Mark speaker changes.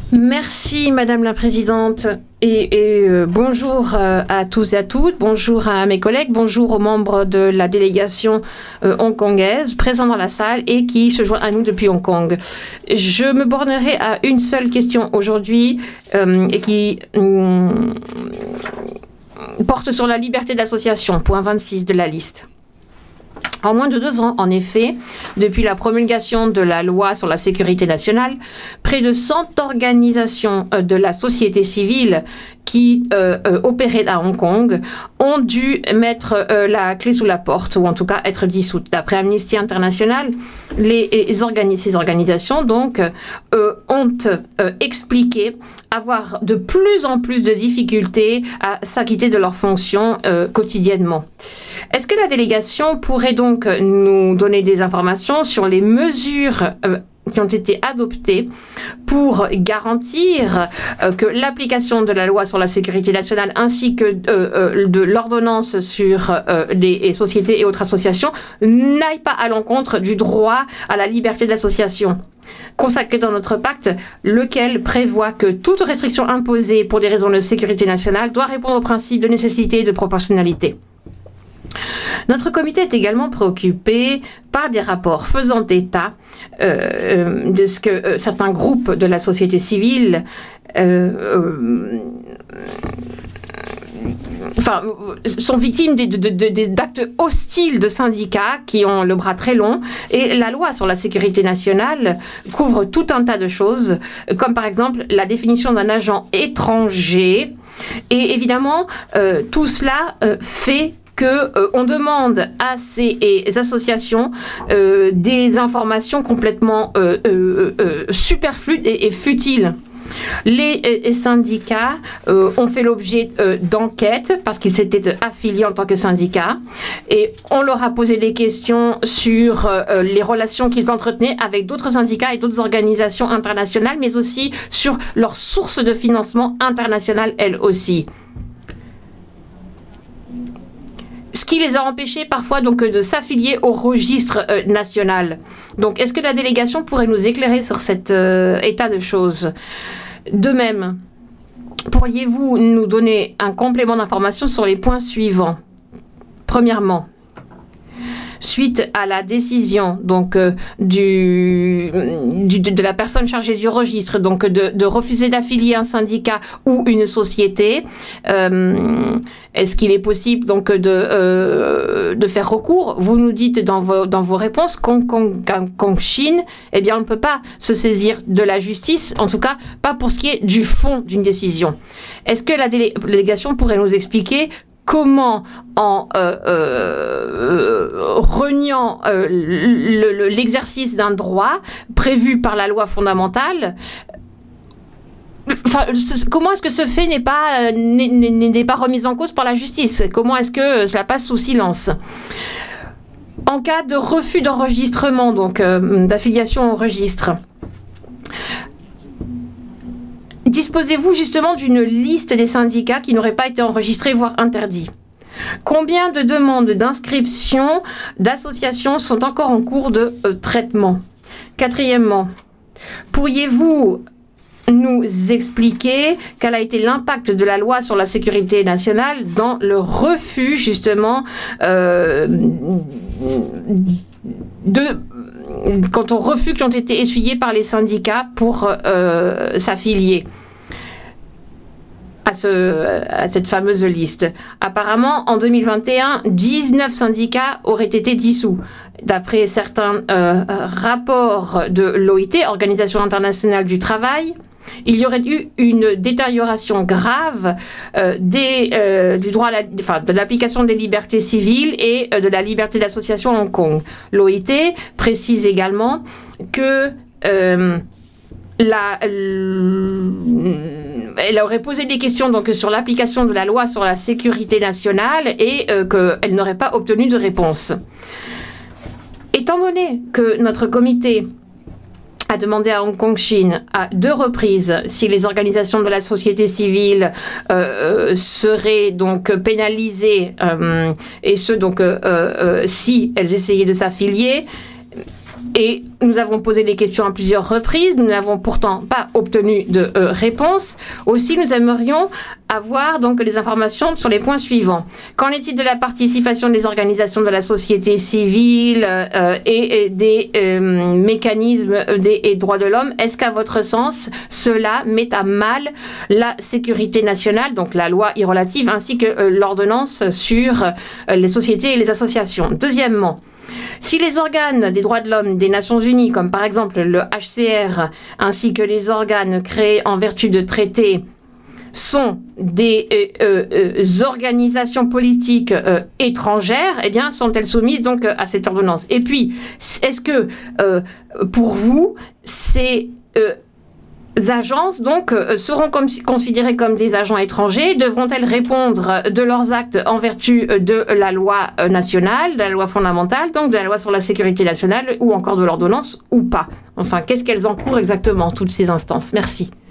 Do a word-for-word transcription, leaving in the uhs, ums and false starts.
Speaker 1: Merci Madame la Présidente et, et euh, bonjour euh, à tous et à toutes, bonjour à mes collègues, bonjour aux membres de la délégation euh, hongkongaise présents dans la salle et qui se joignent à nous depuis Hong Kong. Je me bornerai à une seule question aujourd'hui euh, et qui euh, porte sur la liberté d'association, point vingt-six de la liste. En moins de deux ans, en effet, depuis la promulgation de la loi sur la sécurité nationale, près de cent organisations de la société civile qui euh, euh, opéraient à Hong Kong ont dû mettre euh, la clé sous la porte, ou en tout cas être dissoutes. D'après Amnesty International, les, les organi ces organisations donc, euh, ont euh, expliqué avoir de plus en plus de difficultés à s'acquitter de leurs fonctions euh, quotidiennement. Est-ce que la délégation pourrait donc nous donner des informations sur les mesures euh, qui ont été adoptées pour garantir euh, que l'application de la loi sur la sécurité nationale ainsi que euh, euh, de l'ordonnance sur euh, les sociétés et autres associations n'aille pas à l'encontre du droit à la liberté d'association consacré dans notre pacte, lequel prévoit que toute restriction imposée pour des raisons de sécurité nationale doit répondre au principe de nécessité et de proportionnalité. Notre comité est également préoccupé par des rapports faisant état euh, de ce que euh, certains groupes de la société civile euh, euh, enfin, sont victimes d'actes hostiles de syndicats qui ont le bras très long. Et la loi sur la sécurité nationale couvre tout un tas de choses, comme par exemple la définition d'un agent étranger. Et évidemment, euh, tout cela euh, fait qu'on euh, demande à ces associations euh, des informations complètement euh, euh, euh, superflues et, et futiles. Les, les syndicats euh, ont fait l'objet euh, d'enquêtes parce qu'ils s'étaient affiliés en tant que syndicats et on leur a posé des questions sur euh, les relations qu'ils entretenaient avec d'autres syndicats et d'autres organisations internationales, mais aussi sur leurs sources de financement international elles aussi. Ce qui les a empêchés parfois donc de s'affilier au registre euh, national. Donc, est-ce que la délégation pourrait nous éclairer sur cet euh, état de choses? De même, pourriez-vous nous donner un complément d'information sur les points suivants? Premièrement, suite à la décision donc euh, du, du, de la personne chargée du registre donc de, de refuser d'affilier un syndicat ou une société, euh, est-ce qu'il est possible donc de, euh, de faire recours? Vous nous dites dans vos, dans vos réponses qu'en Chine, eh bien on ne peut pas se saisir de la justice, en tout cas pas pour ce qui est du fond d'une décision. Est-ce que la délégation pourrait nous expliquer comment, en euh, euh, reniant euh, l'exercice d'un droit prévu par la loi fondamentale, enfin, comment est-ce que ce fait n'est pas, n'est pas remis en cause par la justice? Comment est-ce que cela passe sous silence? En cas de refus d'enregistrement, donc euh, d'affiliation au registre, disposez-vous justement d'une liste des syndicats qui n'auraient pas été enregistrés, voire interdits? Combien de demandes d'inscription d'associations sont encore en cours de euh, traitement? Quatrièmement, pourriez-vous nous expliquer quel a été l'impact de la loi sur la sécurité nationale dans le refus justement euh, de quand on refus qui ont été essuyés par les syndicats pour euh, s'affilier à, ce, à cette fameuse liste? Apparemment, en deux mille vingt et un, dix-neuf syndicats auraient été dissous. D'après certains euh, rapports de l'O I T, Organisation internationale du travail, il y aurait eu une détérioration grave euh, des, euh, du droit à la, enfin, de l'application des libertés civiles et euh, de la liberté d'association à Hong Kong. L'O I T précise également que euh, la, elle aurait posé des questions donc, sur l'application de la loi sur la sécurité nationale et euh, qu'elle n'aurait pas obtenu de réponse. Étant donné que notre comité a demandé à Hong Kong Chine à deux reprises si les organisations de la société civile euh, seraient donc pénalisées euh, et ce donc euh, euh, si elles essayaient de s'affilier, Et nous avons posé des questions à plusieurs reprises, nous n'avons pourtant pas obtenu de euh, réponse. Aussi, nous aimerions avoir donc des informations sur les points suivants. Qu'en est-il de la participation des organisations de la société civile euh, et, et des euh, mécanismes des et droits de l'homme? Est-ce qu'à votre sens, cela met à mal la sécurité nationale, donc la loi e-relative, ainsi que euh, l'ordonnance sur euh, les sociétés et les associations? Deuxièmement, si les organes des droits de l'homme des Nations Unies, comme par exemple le H C R, ainsi que les organes créés en vertu de traités, sont des euh, euh, organisations politiques euh, étrangères, eh bien, sont-elles soumises donc à cette ordonnance? Et puis, est-ce que euh, pour vous, ces euh, agences donc euh, seront comme, considérées comme des agents étrangers? Devront-elles répondre de leurs actes en vertu de la loi nationale, de la loi fondamentale, donc de la loi sur la sécurité nationale, ou encore de l'ordonnance, ou pas? Enfin, qu'est-ce qu'elles encourent exactement, toutes ces instances? Merci.